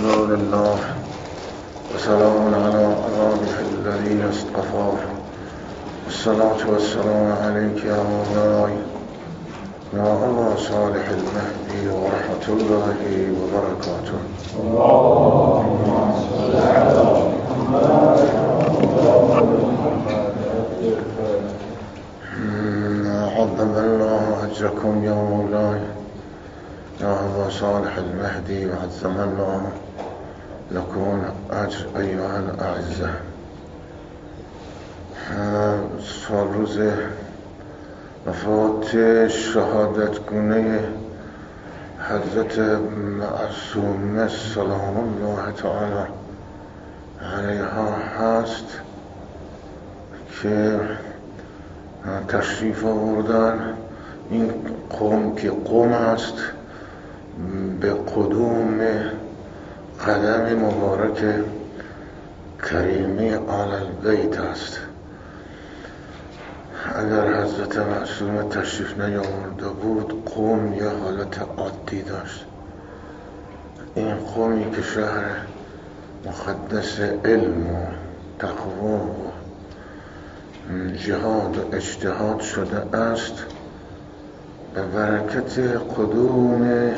الحمد لله وسلام على عباده الذين اصطفى الصلاة والسلام عليك يا مولاي يا أبا صالح المهدي ورحمة الله وبركاته. اللهم صل على محمد عظم الله أجركم يا مولاي يا أبا صالح المهدي وعظم الله لكم أجر أيها الأعزة. سال روز وفات شهادت گونه حضرت معصومه سلام الله تعالی علیها هست که تشریف آوردن. این قوم که قوم است به قدوم قدم مبارک کریمه آل البیت است. اگر حضرت معصومه تشریف نیاورده بود قوم یه حالت عادی داشت. این قومی که شهر مقدس علم و تقوا و جهاد و اجتهاد شده است به برکت قدوم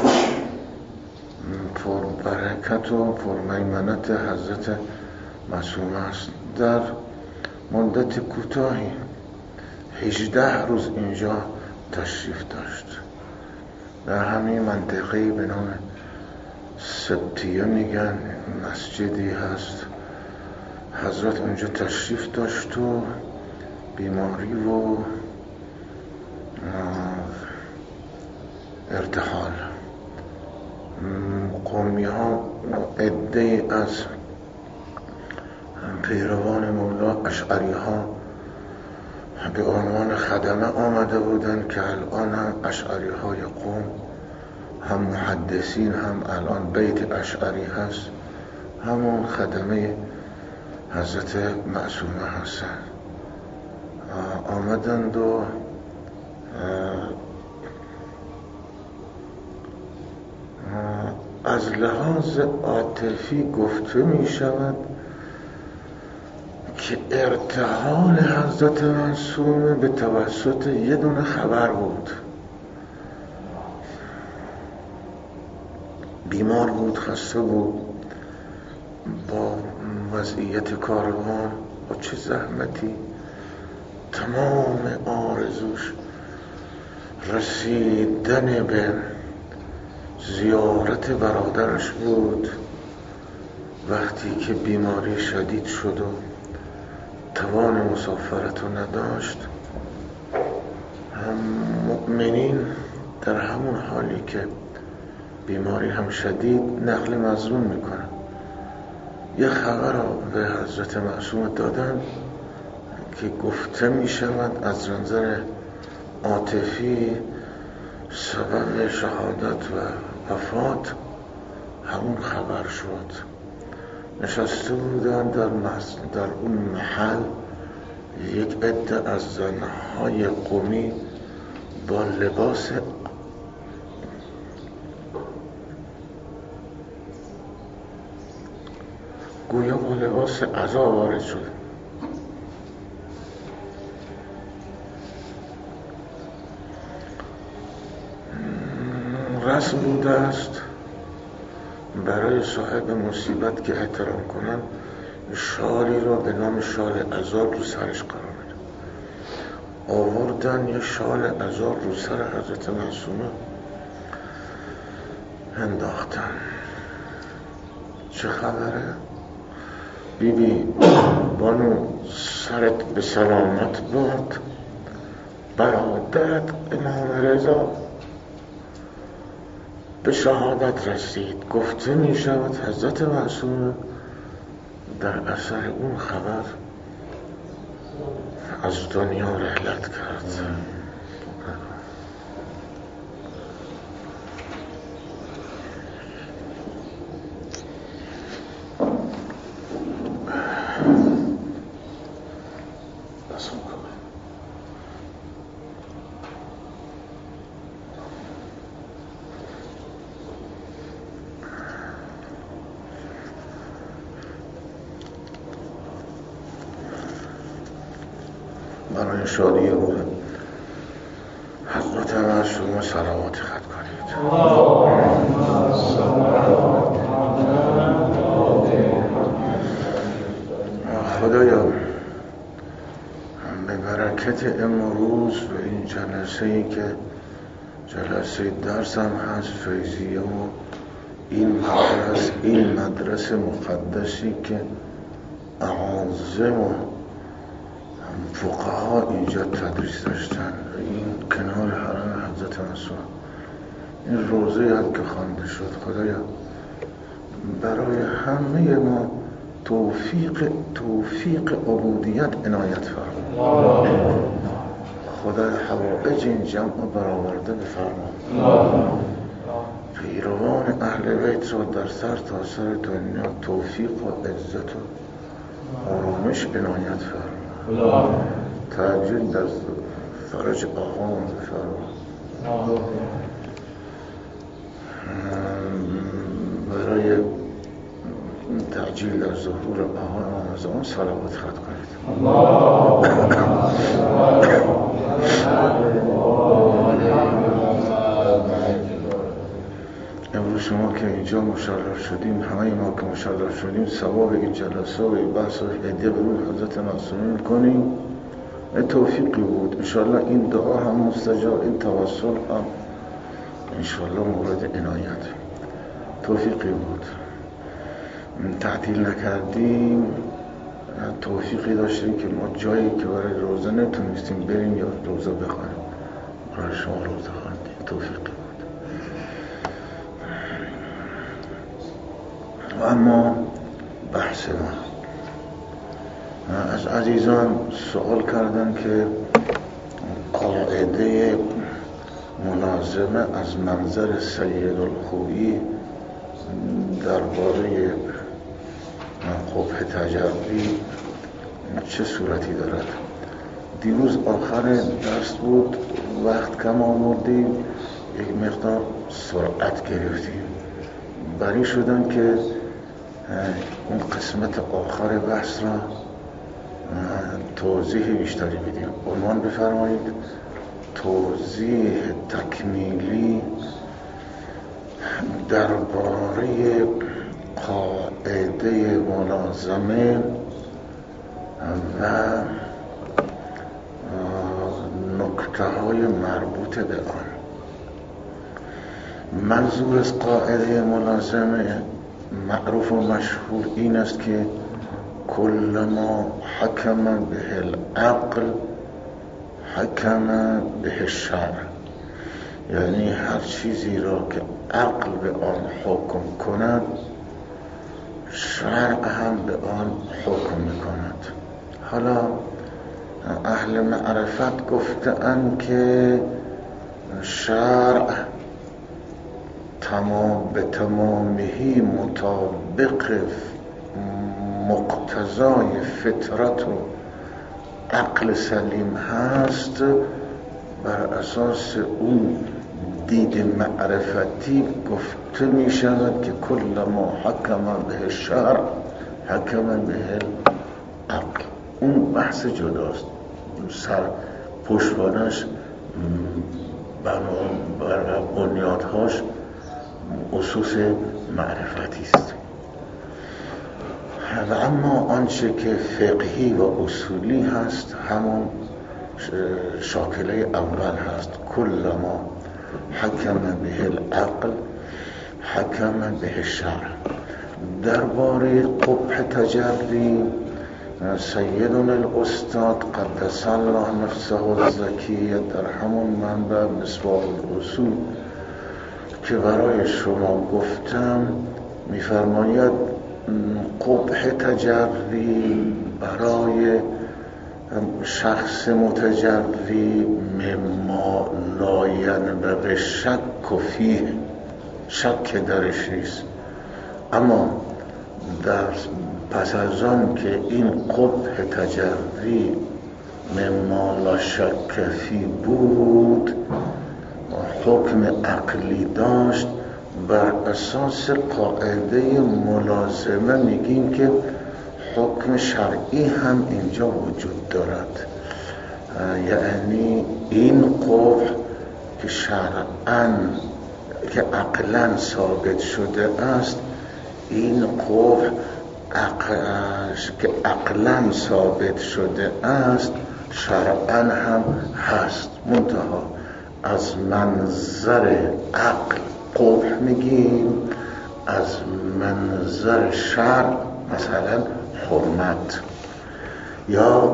پربرکت و پرمیمنت حضرت معصومه است. در مدت کوتاهی 18 روز اینجا تشریف داشت. در همین منطقه‌ای به نام سبتیه میگن، مسجدی هست. حضرت اونجا تشریف داشت و بیماری و ارتحال. قومی ها عده‌ای از پیروان مولا اشعری ها به عنوان خدمه آمده بودند که الان هم اشعری های قوم هم محدثین هم الان بیت اشعری هست، همون خدمه حضرت معصومه هستند. آمدند و از لحاظ عاطفی گفته می شود که ارتحال حضرت معصومه به توسط یه دونه خبر بود. بیمار بود، خسته بود، با وضعیت کاروان با چه زحمتی تمام آرزوش رسیدن به زیارت برادرش بود. وقتی که بیماری شدید شد و توان مسافرت رو نداشت، هم مؤمنین در همون حالی که بیماری هم شدید نقل مضمون میکنن. یه خبر رو به حضرت معصومه دادن که گفته میشود از نظر عاطفی سبب شهادت و وفات همون خبر شد. نشسته بودن در اون محل یک عده از زنهای قومی با لباس گویا با لباس عزا وارد شد. رسم بوده است برای صاحب مصیبت که احترام کنن شالی را به نام شال عذاب رو سرش قرار بده. آوردن یه شال عذاب رو سر حضرت معصومه انداختن. چه خبره؟ بیبی بانو سرت به سلامت باد، برادرت امام رضا به شهادت رسید. گفته می شود حضرت معصومه در اثر اون خبر از دنیا رحلت کرد. برای شادی روز حضرت معصومه صلوات خط کنید. خدایا به برکت امروز و این جلسه‌ای که جلسه درس هم هست فیضیه و این مدرسه مقدسی که اعاظم و فقها اینجا تدریس داشتن، این کنار حرم حضرت معصومه، این روزه هست که خوانده شد. خدایا برای همه ما توفیق عبودیت عنایت فرما. خدای حوائج این جمع برآورده بفرما. پیروان اهل بیت را در سر تا سر دنیا توفیق و عزت و آرامش عنایت فرما. تعجیل در فرج آقام بفرما. برای تعجیل در ظهور آقای آمازان صلوات خط کنید. امروز شما که اینجا مشرف شدیم، همه ما که مشرف شدیم، ثواب این جلسه و این بحث و هدیه به روی حضرت معصومه میکنیم. این توفیقی بود، انشاءالله این دعا هم مستجاب، این توسل هم انشاءالله مورد عنایت. توفیقی بود، تعطیل نکردیم، توفیقی داشتیم که ما جایی که برای روزه نتونستیم بریم یا روزه بخوانیم، برای شما روزه خواندیم. توفیقی بود. و اما بحث ما، از عزیزان سوال کردن که قاعده مناظمه از منظر سید الخویی درباره قبح تجربی چه صورتی دارد. دیروز آخر درس بود، وقت کم آوردیم، یک مقدار سرعت گرفتیم، بری شدن که اون قسمت آخر بحث را توضیح بیشتری بدیم. عنوان بفرمایید: توضیح تکمیلی درباره قاعده ملازمه و نکته‌های مربوط به آن. منظور از قاعده ملازمه معروف و مشهور این است که کل ما حکم به العقل حکم به الشرع، یعنی هر چیزی را که عقل به آن حکم کند، شرع هم به آن حکم میکند. حالا اهل معرفت گفتند که شرع به تمامهی مطابق مقتضای فطرت و عقل سلیم هست، بر اساس اون دید معرفتی گفته می شود که کل ما حکم به الشرع حکم به العقل. اون بحث جداست، سر پشتوانش بنیادهاش اساس معرفتی است. و اما آنچه که فقهی و اصولی هست همون شاکله اول هست: کل ما حکم به العقل حکم به الشرع. درباره قبح تجری سیدنا الاستاد قدس الله نفسه الزکیه در همون منبع مصباح الاصول که برای شما گفتم میفرماید قبح تجری برای شخص متجری مما لا ینبغی شک فیه، شک درش نیست، اما در پس از آن که این قبح تجری مما لا شک فیه بود، حکم عقلی داشت، بر اساس قاعده ملازمه میگیم که حکم شرعی هم اینجا وجود دارد. یعنی این قبح که شرعاً که عقلاً ثابت شده است، این قبح که عقلاً ثابت شده است شرعاً هم هست، منتها از منظر عقل قبح میگیم، از منظر شرع مثلا حرمت یا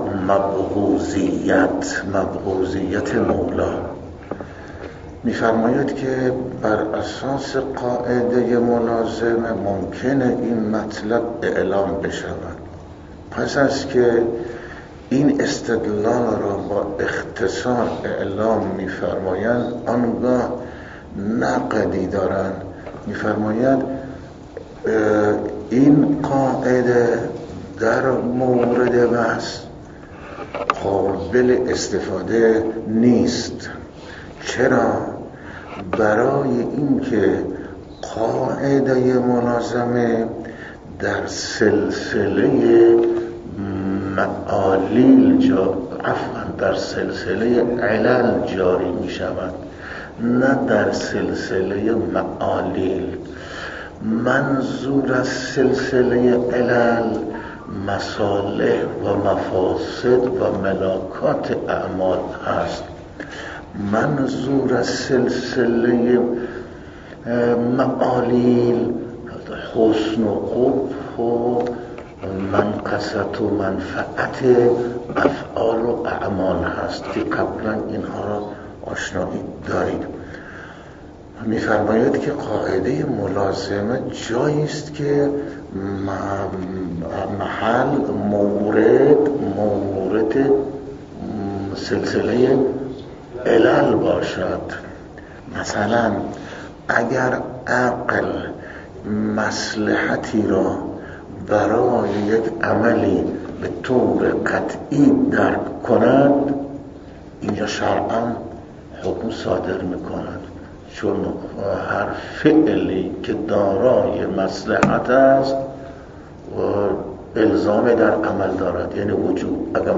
مبغوضیت مولا. می‌فرماید که بر اساس قاعده ملازمه ممکنه این مطلب اعلام بشود. پس از که این استدلال را با اختصار اعلام می‌فرمایند، آنگاه نقدی دارند. می‌فرماید این قاعده در مورد بحث قابل استفاده نیست. چرا؟ برای اینکه قاعده ملازمه در سلسله معالیل در سلسله علل جاری می شود، نه در سلسله معالیل. منظور از سلسله علل مصالح و مفاسد و ملاکات اعمال هست. منظور از سلسله معالیل حسن و قبح و منقصت و منفعت افعال و اعمال هست که قبلا اینها را آشنایی دارید. می‌فرماید که قاعده ملازمه جایی است که محل مورد سلسله علل باشد. مثلا اگر عقل مصلحتی را برای یک عملی به طور قطعی درک کند، اینجا شرعاً حکم صادر می‌کند، چون هر فعلی که دارای مصلحت است و الزام در عمل دارد، یعنی وجوب. اگر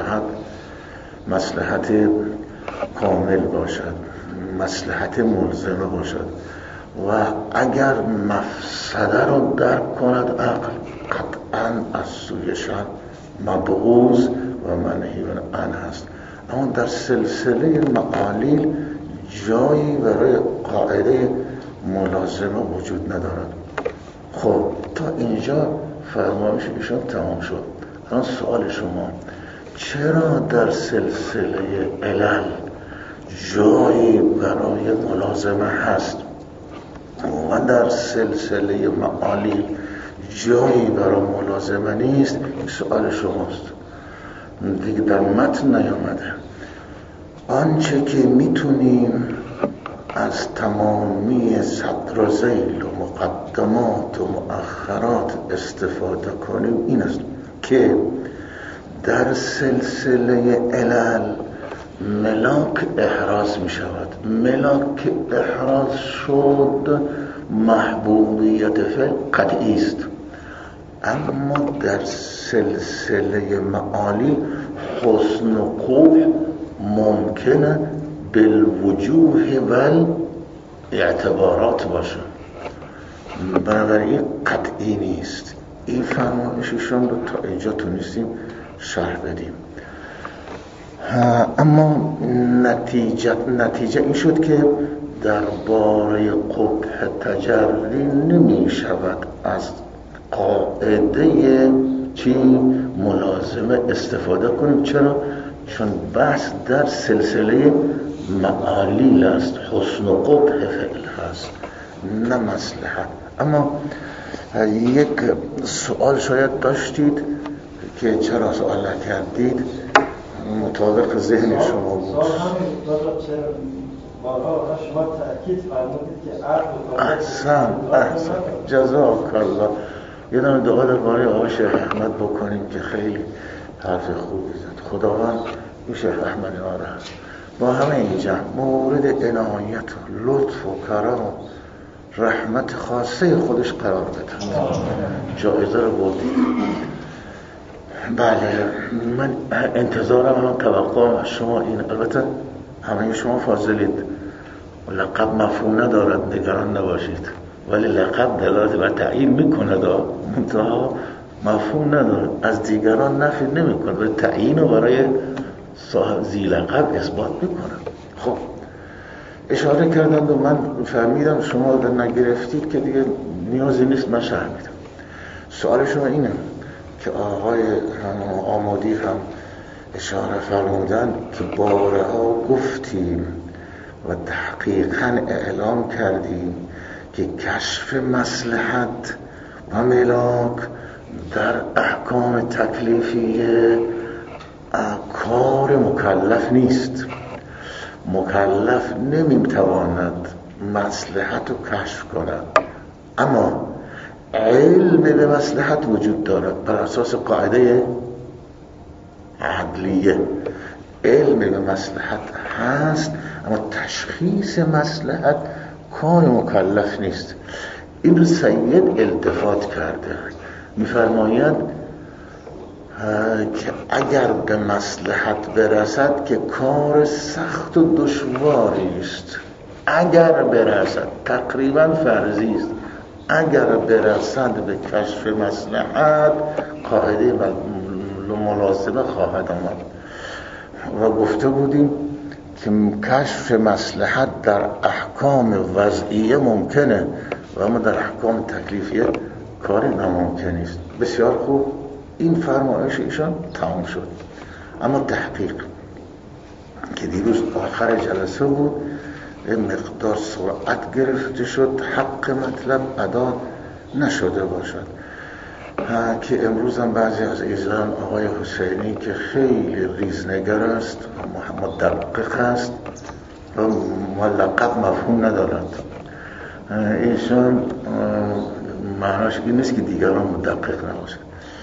مصلحت کامل باشد، مصلحت ملزمه باشد و اگر مفسده را درک کند عقل، قطعاً از سوی شرع مبغوض و منهی عنه هست. اما در سلسله معالیل جایی برای قاعده ملازمه وجود ندارد. خب تا اینجا فرمایش ایشان تمام شد. الان سوال شما، چرا در سلسله علل جایی برای ملازمه هست و در سلسله معالیل جایی برای ملازمه نیست؟ این سوال شماست، دیگه در متن نیامده. آنچه که میتونیم از تمامی صدر و ذیل و مقدمات و مؤخرات استفاده کنیم این است که در سلسله علل ملاک احراز می شود. ملاک احراز شد محبوبیت فعل قطعی است، اما در سلسله معالی حسن و قبح ممکنه بالوجوه و اعتبارات باشه، بنابراین قطعی نیست. این فرمایششون رو تا اینجا تونستیم شرح بدیم. اما نتیجه این شد که درباره قبح تجری نمی شود از قاعده ملازمه استفاده کنیم. چرا؟ چون بحث در سلسله معالیل است، حسن و قبح فعل هست، نه مصلحت. اما یک سوال شاید داشتید که چرا سوال نکردید، مطابق ذهن شما بود. بارها شما تأکید فرمودید که عقل احسن جزاک الله. یه دونه دعا درباره آقای شیخ احمد بکنیم که خیلی حرف خوبی زد. خداوند این شیخ احمد ما را با همه اینجا مورد عنایت و لطف و کرم و رحمت خاصه خودش قرار بده. جایزه رو بردید. بله، من انتظارم الان توقعم از شما این، البته همه شما فاضلید، لقب مفهوم ندارد، نگران نباشید، ولی لقب دلالت بر تعیین میکنه، منتها مفهوم ندارد، از دیگران نفی نمیکنه، ولی تعیین رو برای صاحب ذی لقب اثبات میکنه. خب اشاره کردند و من فهمیدم شما در نگرفتید که دیگه نیازی نیست من شرح میدم. سوال شما اینه که آقای آمادی هم اشاره فرمودن که بارها گفتیم و تحقیقاً اعلام کردیم که کشف مصلحت و ملاک در احکام تکلیفیه کار مکلف نیست. مکلف نمیتواند مصلحت رو کشف کند، اما علم به مصلحت وجود دارد بر اساس قاعده عدلیه. علم به مصلحت هست، اما تشخیص مصلحت کار مکلف نیست. این رو سید التفات کرده، میفرماید که اگر به مصلحت برسد که کار سخت و دشواری است، اگر برسد تقریبا فرضی است، اگر برسد به کشف مصلحت قاعده ملازمه خواهد آمد. و گفته بودیم که کشف مصلحت در احکام وضعیه ممکنه و اما در احکام تکلیفیه کاری ناممکن است. بسیار خوب، این فرمایش ایشان تمام شد. اما تحقیق که دیروز آخر جلسه بود مقدار سرعت گرفته شد، حق مطلب ادا نشده باشد، که امروز هم بعضی از ایزان آقای حسینی که خیلی ریزنگر است و مدقق است و ملقب مفهوم ندارد، ایشان معناش این نیست که دیگران مدقق نباشد،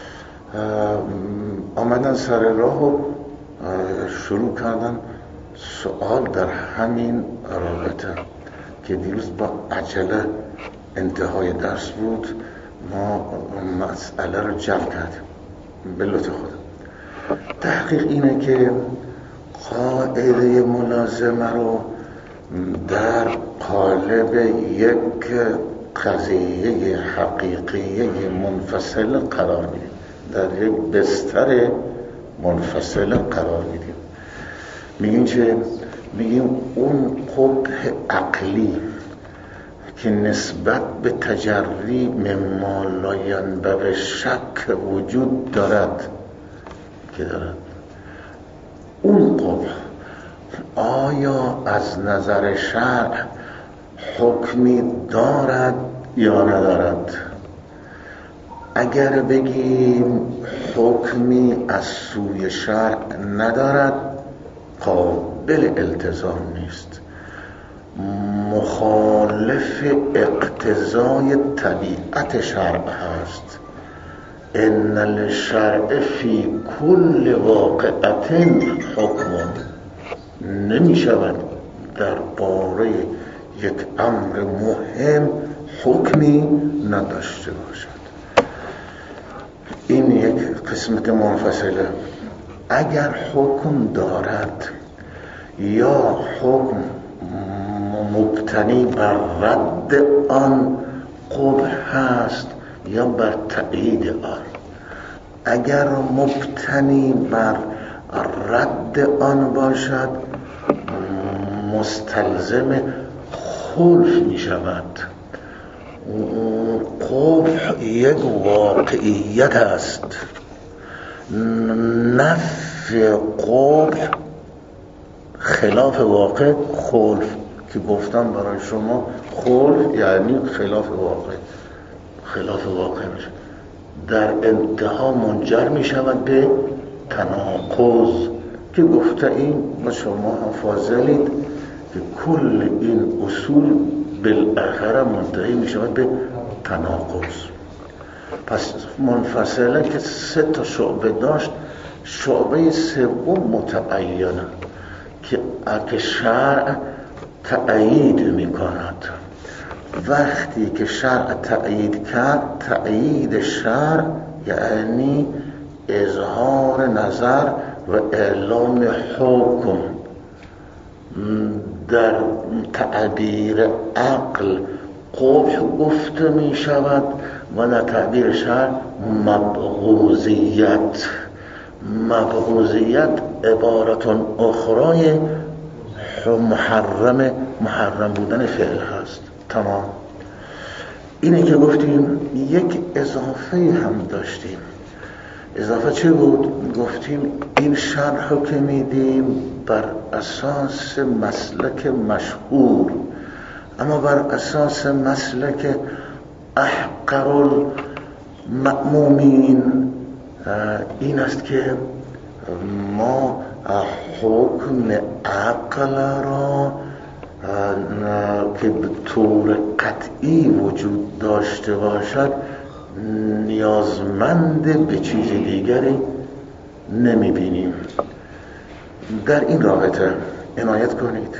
آمدن سر راه و شروع کردن سوال در همین رابطه که دیروز با عجله انتهای درس بود، ما مسئله رو جمع کردیم به لطف خود. تحقیق اینه که قاعده ملازمه رو در قالب یک قضیه حقیقیه منفصل قرار میدیم، در یک بستر منفصل قرار میدیم. میگیم چه؟ میگیم اون قبح عقلی که نسبت به تجری مما لا ینبغی شک وجود دارد که دارد، اون قبح آیا از نظر شرع حکمی دارد یا ندارد؟ اگر بگیم حکمی از سوی شرع ندارد، قابل التزام نیست، مخالف اقتضای طبیعت شرع هست. ان للشرع فی کل واقعت حکم، نمی شود در باره یک امر مهم حکمی نداشته باشد. این یک قسمت منفصله. اگر حکم دارد یا حکم مبتنی بر رد آن قبح هست یا بر تأیید آن، اگر مبتنی بر رد آن باشد مستلزم خلف می شود. قبح یک واقعیت است، نفی قبح خلاف واقع خلف، که گفتم برای شما خلف یعنی خلاف واقع، خلاف واقع میشه، در انتها منجر می شود به تناقض، که گفته این و شما هم فاضلید که کل این اصول بالاخره منتهی می شود به تناقض. پس منفصله که 3 شعبه داشت، شعبه سوم متعینه که شرع تأیید می کند. وقتی که شرع تأیید کرد، تأیید شرع یعنی اظهار نظر و اعلام حکم در تعبیر عقل قبح گفته می شود و در تعبیر شرع مبغوضیت. مبغوضیت عبارت اخرای محرم بودن فعل هست. تمام. اینه که گفتیم یک اضافه هم داشتیم. اضافه چه بود؟ گفتیم این شرح رو که میدیم بر اساس مسلک مشهور، اما بر اساس مسلک احقر المأمومین این است که ما حکم عقل را که به طور قطعی وجود داشته باشد نیازمند به چیز دیگری نمی بینیم. در این رابطه عنایت کنید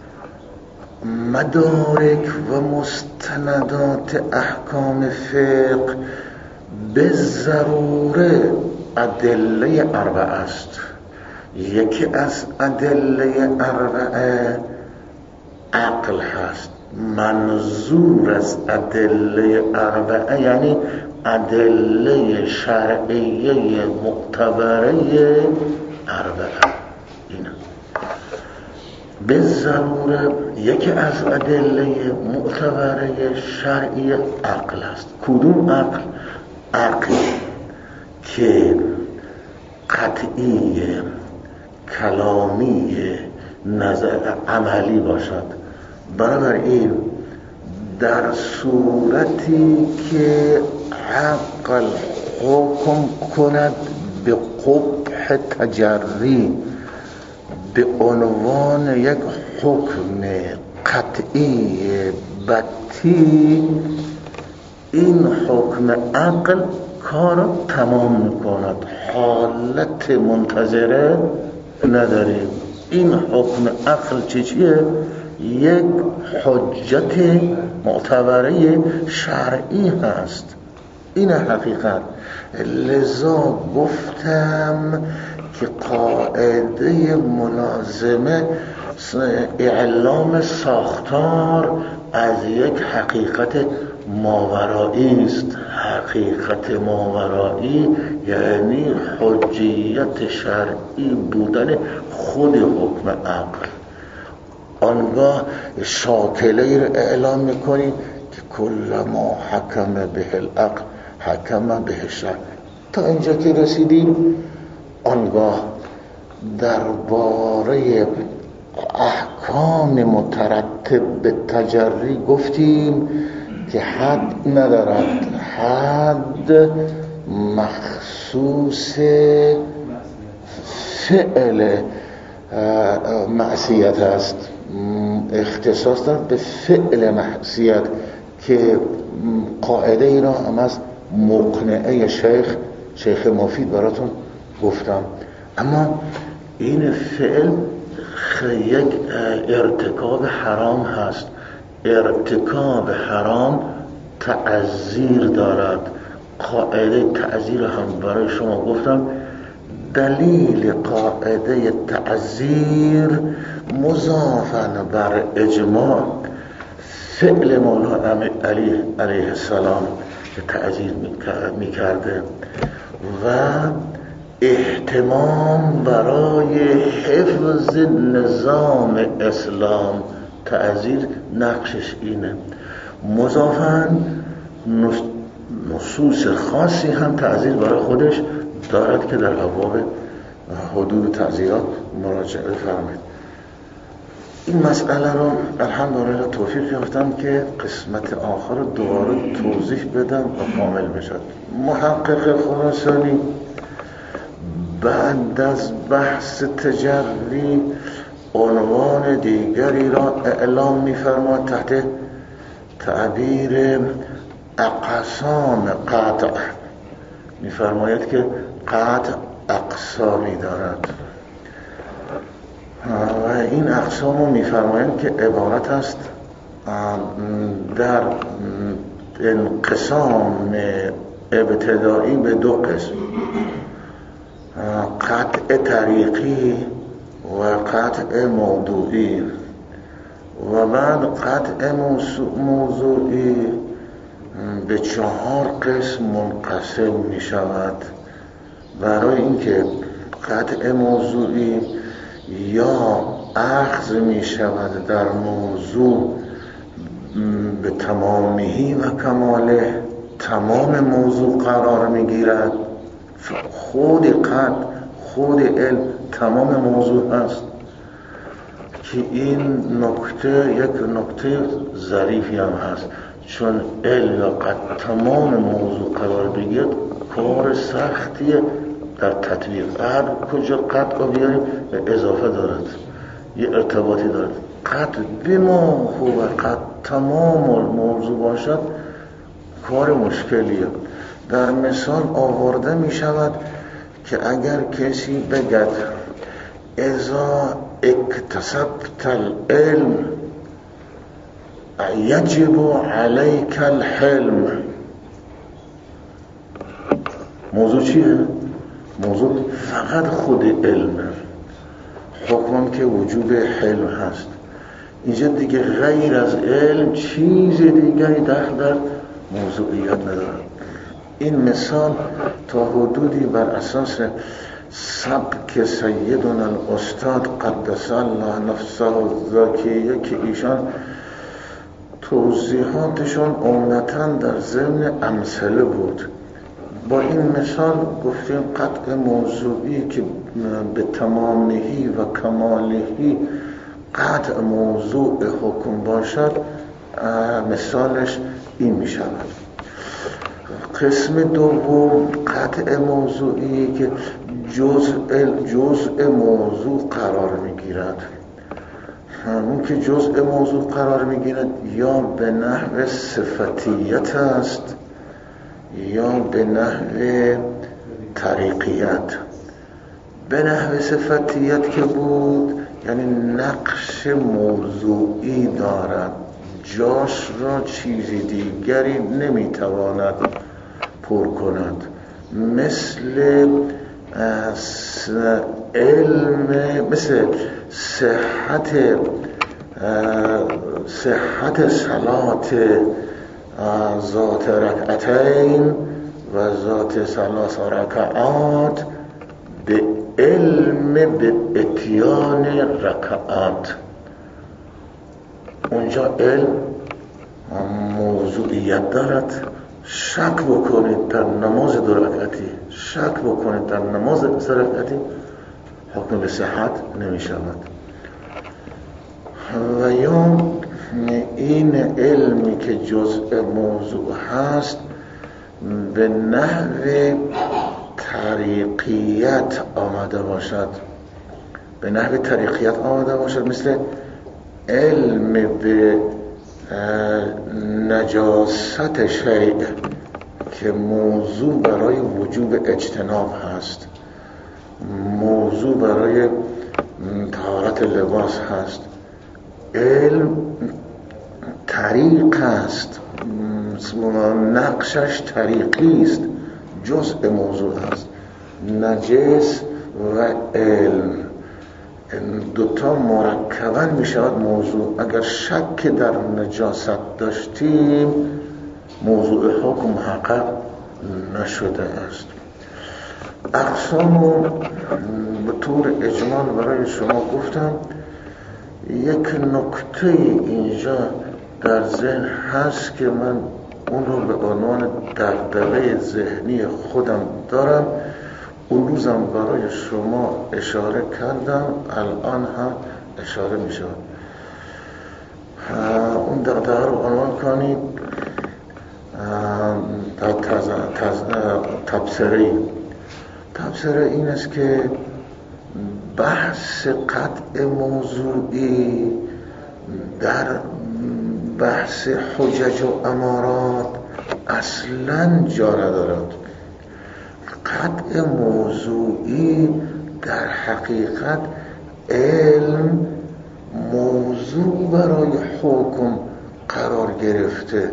مدارک و مستندات احکام فقه به ضروره ادله اربعه است. یکی از ادله اربعه عقل هست. منظور از ادله اربعه یعنی ادله شرعیه معتبره اربعه. این به ضروره یکی از ادله معتبره شرعی عقل است. کدوم عقل؟ عقل که قطعی، کلامی، نظر عملی باشد. بنابراین در صورتی که عقل حکم کند به قبح تجری به عنوان یک حکم قطعی بتی، این حکم عقل کار تمام میکند، حالت منتظره نداریم. این حکم عقل چیه؟ یک حجت معتبره شرعی هست. این حقیقت. لذا گفتم که قاعده ملازمه اعلام ساختار از یک حقیقت ماورایی است. حقیقت ماورایی یعنی حجیت شرعی بودن خود حکم عقل. آنگاه شاکله را اعلام میکنی که کل ما حکم به العقل حکم به الشرع. تا اینجا که رسیدیم آنگاه درباره احکام مترتب به تجری گفتیم که حد ندارد، حد مخصوص فعل معصیت است، اختصاص دارد به فعل معصیت که قاعده ای را هم از مقنعه شیخ مفید براتون گفتم. اما این فعل یک ارتکاب حرام هست. ارتکاب حرام تعزیر دارد. قاعده تعزیر هم برای شما گفتم. دلیل قاعده تعزیر مضافاً بر اجماع فعل مولانا علی علیه السلام که تعزیر میکرده و اهتمام برای حفظ نظام اسلام. تعزیر نقشش اینه. مضافاً نصوص خاصی هم تعزیر برای خودش دارد که در ابواب حدود تعزیرات مراجعه فرمایید. این مسئله رو الحمدلله توفیق یافتم که قسمت آخر دوباره توضیح بدم و کامل بشد. محقق خراسانی بعد از بحث تجری عنوان دیگری را اعلام می‌فرماید تحت تعبیر اقسام قطع. می‌فرماید که قطع اقسامی دارد و این اقسام رو می‌فرمایند که عبارت است در انقسام ابتدایی به دو قسم. قطع طریقی و قطع موضوعی و بعد قطع موضوعی به 4 قسم منقسم می شود. برای اینکه قطع موضوعی یا اخذ می شود در موضوع به تمامی و کماله، تمام موضوع قرار می گیرد. خود علم تمام موضوع هست که این نکته یک نکته ظریفی هم هست، چون علم یا تمام موضوع قرار بگیرد کار سختیه در تطبیق. هر کجا قطع رو بیاریم اضافه دارد، یه ارتباطی دارد. قطع بما هو قطع تمام موضوع باشد کار مشکلیه. در مثال آورده می شود که اگر کسی بگد اذا اکتسبت العلم یجب علیک الحلم، موضوع چیه؟ موضوع فقط خود علمه، حکمم که وجوب حلم هست. اینجا دیگه غیر از علم چیز دیگری در موضوعیت نداره. این مثال تا حدودی بر اساس سبک سیدنا الاستاد قدس الله نفسه الزکیه که ایشان توضیحاتشون عمدتاً در ضمن امثله بود. با این مثال گفتیم قطع موضوعی که به تمامهی و کمالهی قطع موضوع حکم باشد، مثالش این می شود. قسم دوم قطع موضوعی که جزء موضوع قرار می گیرد. اون که جزء موضوع قرار می گیرد یا به نحو صفتیت است یا به نحو طریقیت. به نحو صفتیت که بود یعنی نقش موضوعی دارد، جاش را چیزی دیگری نمیتواند پر کند، مثل علم، مثل صحت صلات ذات رکعتین و ذات ثلاث رکعات به علم به اتیان رکعات. اونجا علم موضوعیت دارد. شک بکنید در نماز 2 رکعتی، شک بکنید در نماز 3 رکعتی، حکم به صحت نمی شود. و یا این علمی که جزء موضوع هست به نحو طریقیت آمده باشد، به نحو طریقیت آمده باشد، مثل علم به نجاست شیء که موضوع برای وجوب اجتناب هست، موضوع برای طهارت لباس هست. علم طریق است، نقشش طریقی است، جزء موضوع است. نجس و علم دوتا مرکباً می شود موضوع. اگر شک در نجاست داشتیم موضوع حکم محقق نشده است. اقسامو به طور اجمال برای شما گفتم. یک نکته اینجا در ذهن هست که من اون رو به عنوان دغدغه ذهنی خودم دارم. اون روزم برای شما اشاره کردم، الان هم اشاره می شود. اون دغدغه رو عنوان کنید تبصره این است که بحث قطع موضوعی در بحث حجج و امارات اصلاً جا ندارد. قطع موضوعی در حقیقت علم موضوع برای حکم قرار گرفته،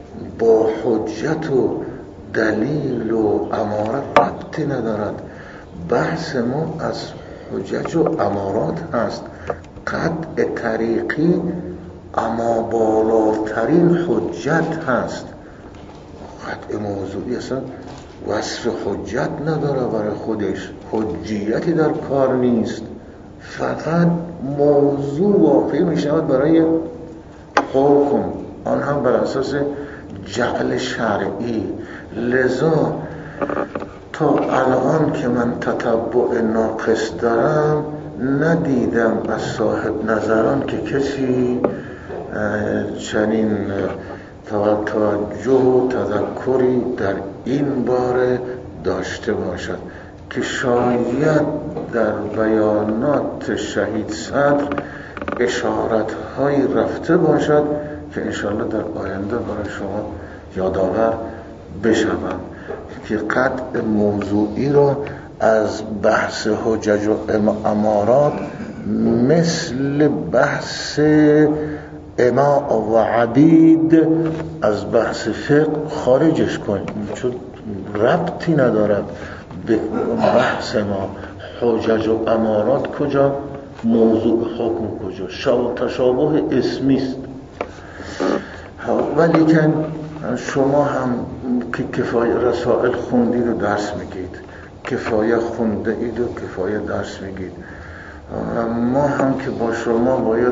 با حجت و دلیل و امارت ربطی ندارد. بحث ما از حجج و امارات هست. قطع طریقی اما بالاترین حجت هست. قطع موضوعی اصلا وصف حجت نداره برای خودش، حجیتی در کار نیست، فقط موضوع واقعی میشود برای حکم، آن هم بر اساس جعل شرعی. لذا تا الان که من تتبع ناقص دارم ندیدم از صاحب نظران که کسی چنین توجه و تذکری در این باره داشته باشد که شاید در بیانات شهید صدر اشارت هایی رفته باشد که انشاءالله در آینده برای شما یادآور بشوم که قطع موضوعی را از بحث حجج و امارات مثل بحث اماء و عبید از بحث فقه خارجش کنیم، چون ربطی ندارد به بحث ما. حجج و امارات کجا، موضوع حکم کجا، تشابه اسمی است. ولی که شما هم که کفایه رسائل خوندید و درس میگید، کفایه خونده اید و کفایه درس میگید، ما هم که با شما باید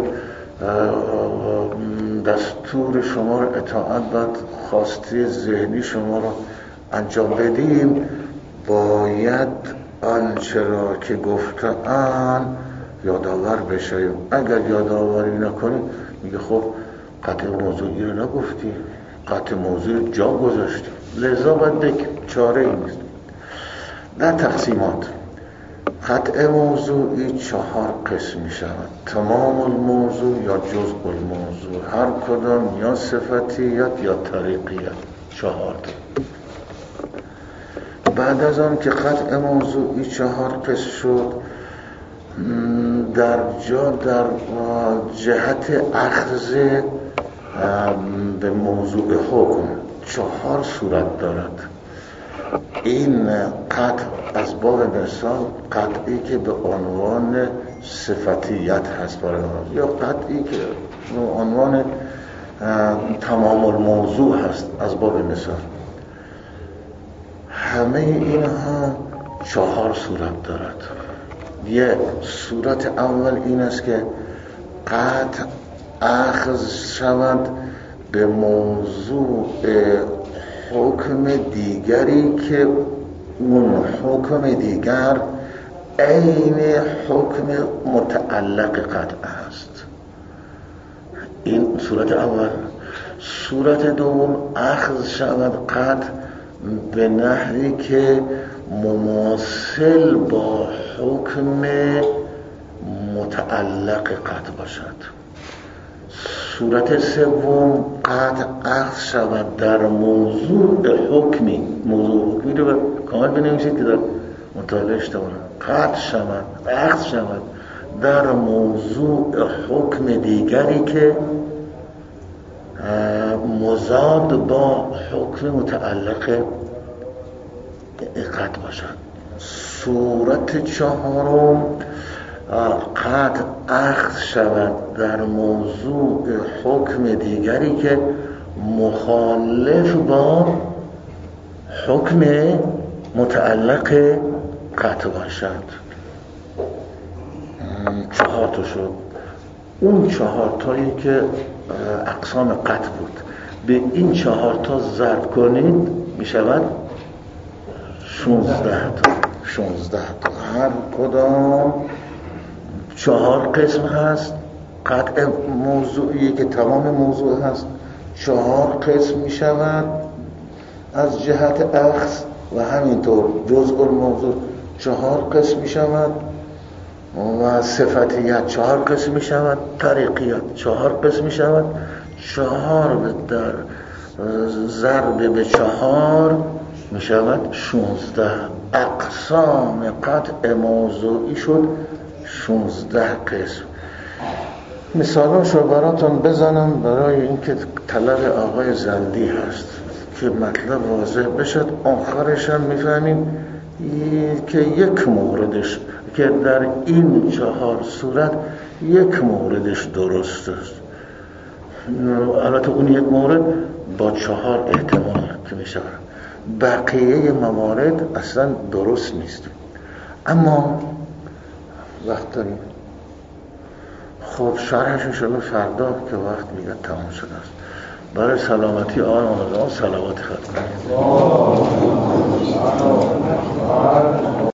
دستور شما رو اطاعت باید خواسته ذهنی شما رو انجام بدیم، باید آنچه را که گفتن یادآور بشیم. اگر یادآوری نکنیم میگه خب قطع موضوعی رو نگفتی، قطع موضوعی جا گذاشتی. لذا باید چاره ای نیست. در تقسیمات قطع موضوعی 4 قسم می شود: تمام الموضوع یا جزء الموضوع، هر کدام یا صفتیت یا طریقیت. 4 بعد از آن که قطع موضوعی 4 قسم شد، در جهت اخذ به موضوع حکم 4 صورت دارد. این قطع از باب مثال قطعی که به عنوان صفتیت هست برای ما، یا قطعی که به عنوان تمام الموضوع هست از باب مثال. همه اینها 4 صورت دارد. یک صورت اول این است که قطع اخذ شود به موضوع حکم دیگری که اون حکم دیگر عین حکم متعلق قطع است. این صورت اول. صورت دوم اخذ شود قطع به نحوی که مماثل با حکم متعلق قطع باشد. صورت سوم قطع اخذ شود در موضوع حکمی. موضوع حکمی رو کامل بنویسید که در مطالعه اشتباه قطع شود، اخذ شود در موضوع حکم دیگری که مضاد با حکم متعلق قطع باشد. صورت چهارم قطع اخذ شود در موضوع حکم دیگری که مخالف با حکم متعلق قطع باشد. 4 تا شد. اون 4 تایی که اقسام قطع بود به این 4 تا ضرب کنید می شود 16 تا. 16 تا. هر کدام 4 قسم هست. قطع موضوعی که تمام موضوع هست 4 قسم می شود از جهت اخذ، و همینطور جزء الموضوع 4 قسم می شود و صفتیت 4 قسم می شود، طریقیت 4 قسم می شود. 4 در ضرب به 4 می شود 16. اقسام قطع موضوعی شد 16 قسم. مثالش رو براتون بزنم برای اینکه طلب آقای زندی هست که مطلب واضح بشد. آخرش هم میفهمیم که یک موردش که در این 4 صورت یک موردش درست است. البته اون یک مورد با 4 احتمال که میشه، بقیه موارد اصلا درست نیست. اما وقت داریم. خب شرحش انشاءالله فردا که وقت میگه تمام شده است. برای سلامتی آن آمدان صلوات ختم.